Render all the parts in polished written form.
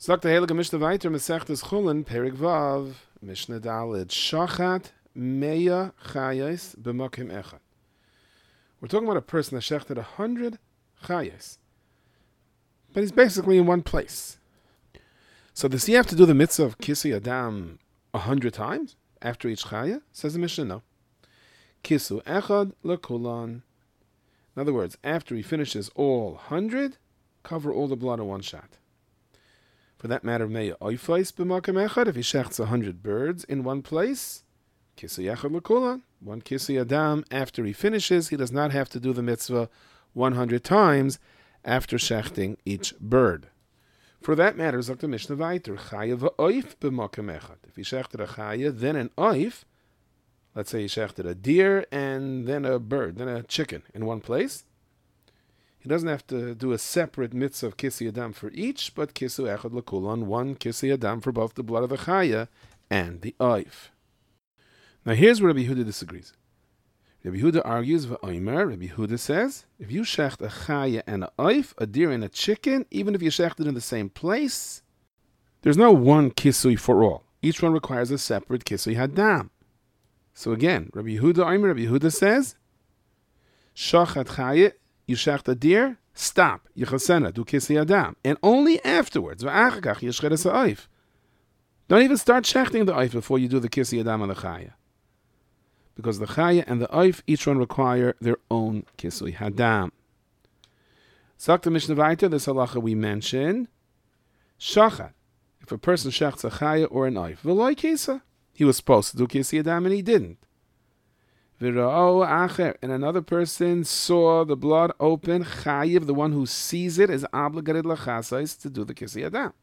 Sagt der Heilige Mishnah weiter, Mesechtes Chulin, Perik Vav, Mishnah Daled, Shachat Meya Chayes B'Makim Echad. We're talking about a person that shechted 100 chayes, but he's basically in one place. So does he have to do the mitzvah of Kisui Adam 100 times after each chaya? Says the Mishnah, no. Kisu Echad L'Kulan. In other words, after he finishes all 100, cover all the blood in one shot. For that matter, Meya Oifais B'Makim Echad, if he shechts 100 birds in one place, Kisui Echad L'Kulan. One Kisui Adam, after he finishes, he does not have to do the mitzvah 100 times after shechting each bird. For that matter, Zok the Mishnah Vayter, Chaya v'oif b'makom echad. If he shechted a chaya, then an oif, let's say he shechted a deer and then a bird, then a chicken in one place, he doesn't have to do a separate mitzvah of Kisui Adam for each, but Kisu Echad L'Kulan, one Kisui Adam for both the blood of the chaya and the oif. Now here's where Rabbi Yehuda disagrees. Rabbi Yehuda argues, V'omer, Rabbi Yehuda says, if you shecht a chaya and a oif, a deer and a chicken, even if you shecht it in the same place, there's no one kisui for all. Each one requires a separate kisui hadam. So again, Rabbi Yehuda says, shachat chaya, you shecht a deer, stop, yichasena, do kisui hadam, and only afterwards, v'achakach yishcheres a oif. Don't even start shechting the oif before you do the kisui hadam on the chaya. Because the chaya and the oif, each one require their own kisui hadam. Sagt the Mishnah Vayter, this halacha we mentioned, shachat, if a person shechts a chaya or an oif, v'loi kisa, he was supposed to do kisui hadam and he didn't. V'ra'o acher, and another person saw the blood open, chayiv, the one who sees it, is obligated lachasais to do the kisui hadam.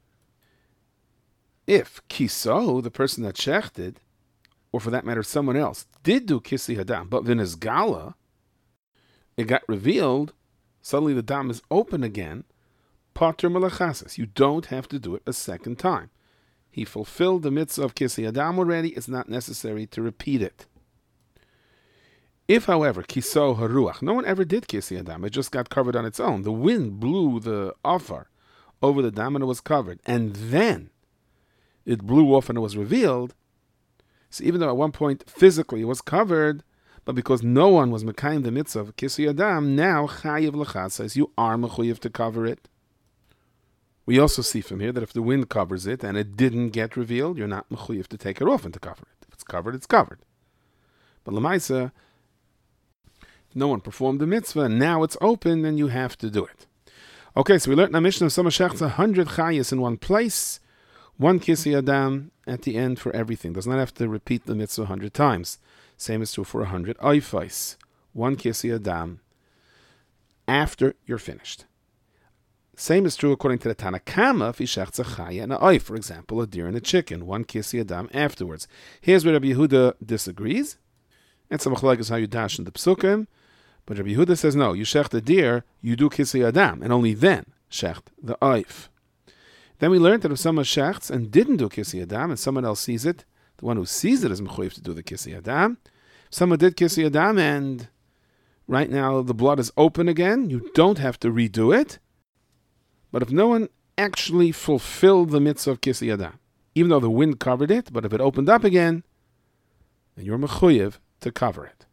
If kiso, the person that shechted, or for that matter, someone else, did do Kisui Hadam, but then his gala, it got revealed, suddenly the dam is open again, Pater Melachasas. You don't have to do it a second time. He fulfilled the mitzvah of Kisui Hadam already, it's not necessary to repeat it. If, however, Kiso Haruach, no one ever did Kisui Hadam, it just got covered on its own. The wind blew the offer over the dam and it was covered, and then it blew off and it was revealed. So even though at one point physically it was covered, but because no one was mekayim the mitzvah of Kisui Hadam, now chayiv l'chasais, you are mechuyev to cover it. We also see from here that if the wind covers it and it didn't get revealed, you're not mechuyev to take it off and to cover it. If it's covered, it's covered. But l'maisa, no one performed the mitzvah, and now it's open, and you have to do it. Okay, so we learned in our Mishnah, some shechts 100 chayas in one place, one Kisui Hadam at the end for everything. Does not have to repeat the mitzvah 100 times. Same is true for 100 oifais. One Kisui Hadam after you're finished. Same is true according to the Tana Kama if he shechts a chaya and a oif, for example, a deer and a chicken. One Kisui Hadam afterwards. Here's where Rabbi Yehuda disagrees. It's a machlokes how you dash in the psukim. But Rabbi Yehuda says no, you shecht a deer, you do Kisui Hadam, and only then shecht the oif. Then we learned that if someone shechts and didn't do Kisui Hadam, and someone else sees it, the one who sees it is mechuyev to do the Kisui Hadam. If someone did Kisui Hadam and right now the blood is open again, you don't have to redo it. But if no one actually fulfilled the mitzvah of Kisui Hadam, even though the wind covered it, but if it opened up again, then you're mechuyev to cover it.